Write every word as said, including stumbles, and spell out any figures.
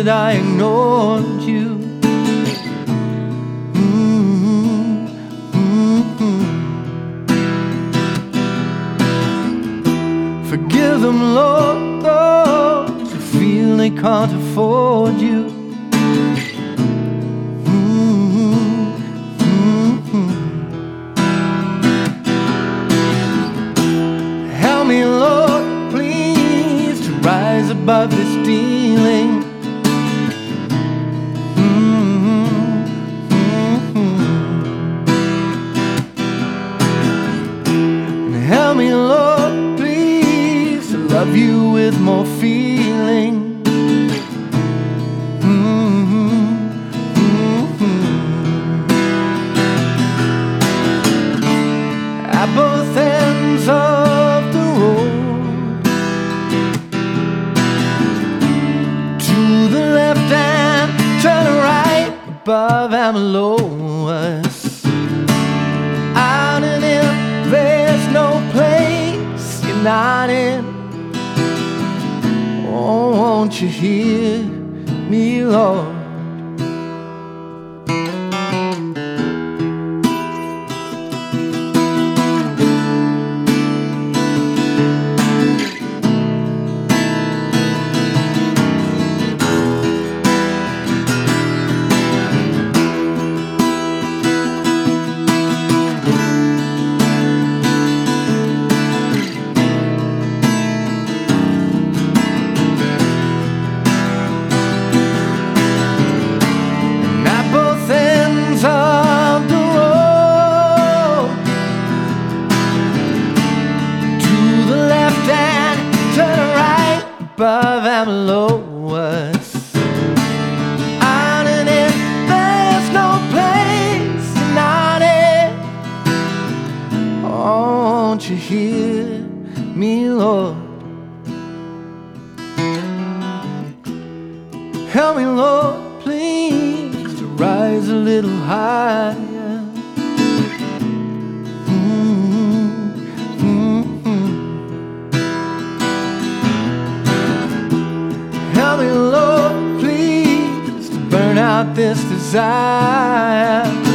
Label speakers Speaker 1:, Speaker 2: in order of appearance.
Speaker 1: that I ignored you. Mm-hmm. Mm-hmm. Forgive them, Lord, those who feel they can't afford you. Help me, Lord, please, to rise above this feeling. Mm-hmm. Mm-hmm. Help me, Lord, please, to love you with more feeling. Mm-hmm. Mm-hmm. At both ends of the road, to the left and to the right, above and below us. Out and in, there's no place you're not in. Oh, won't you hear me, Lord? Above and below us. Out and in, there's no place not in. Oh, won't you hear me, Lord? Help me, Lord, please, to rise a little higher. Help me, Lord, please, to burn out this desire.